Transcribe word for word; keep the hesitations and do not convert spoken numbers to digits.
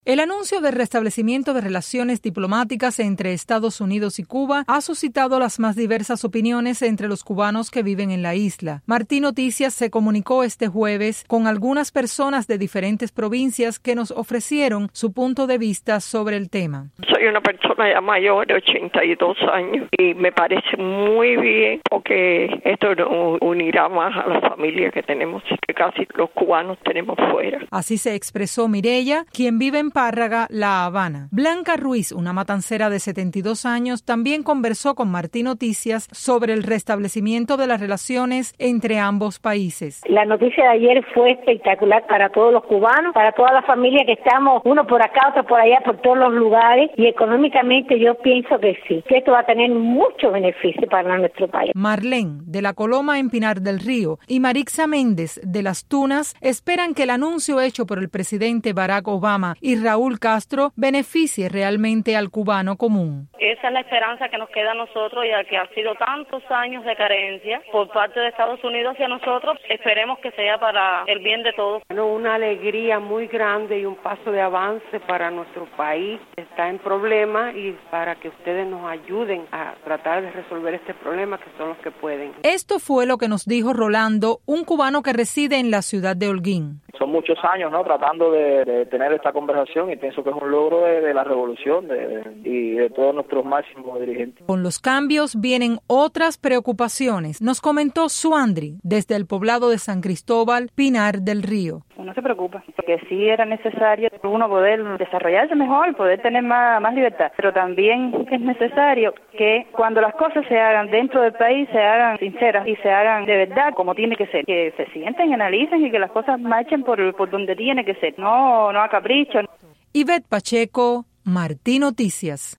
El anuncio del restablecimiento de relaciones diplomáticas entre Estados Unidos y Cuba ha suscitado las más diversas opiniones entre los cubanos que viven en la isla. Martín Noticias se comunicó este jueves con algunas personas de diferentes provincias que nos ofrecieron su punto de vista sobre el tema. Soy una persona ya mayor de ochenta y dos años y me parece muy bien porque esto nos unirá más a la familia que tenemos, que casi los cubanos tenemos fuera. Así se expresó Mireya, quien vive en Párraga, La Habana. Blanca Ruiz, una matancera de setenta y dos años, también conversó con Martín Noticias sobre el restablecimiento de las relaciones entre ambos países. La noticia de ayer fue espectacular para todos los cubanos, para toda la familia que estamos, uno por acá, otro por allá, por todos los lugares, y económicamente yo pienso que sí, que esto va a tener mucho beneficio para nuestro país. Marlene, de La Coloma en Pinar del Río, y Marixa Méndez, de Las Tunas, esperan que el anuncio hecho por el presidente Barack Obama y Raúl Castro beneficie realmente al cubano común. Esa es la esperanza que nos queda a nosotros, ya que ha sido tantos años de carencia por parte de Estados Unidos hacia nosotros. Esperemos que sea para el bien de todos. Bueno, una alegría muy grande y un paso de avance para nuestro país. Está en problemas y para que ustedes nos ayuden a tratar de resolver este problema, que son los que pueden. Esto fue lo que nos dijo Rolando, un cubano que reside en la ciudad de Holguín. Son muchos años, ¿no?, tratando de, de tener esta conversación y pienso que es un logro de, de la revolución de, de, y de todos nuestros máximos dirigentes. Con los cambios vienen otras preocupaciones, nos comentó Suandri, desde el poblado de San Cristóbal, Pinar del Río. Uno se preocupa, porque sí era necesario uno poder desarrollarse mejor, poder tener más, más libertad, pero también es necesario que cuando las cosas se hagan dentro del país se hagan sinceras y se hagan de verdad como tiene que ser, que se sienten, analicen y que las cosas marchen por, por donde tiene que ser, no, no a capricho. Ivette Pacheco, Martín Noticias.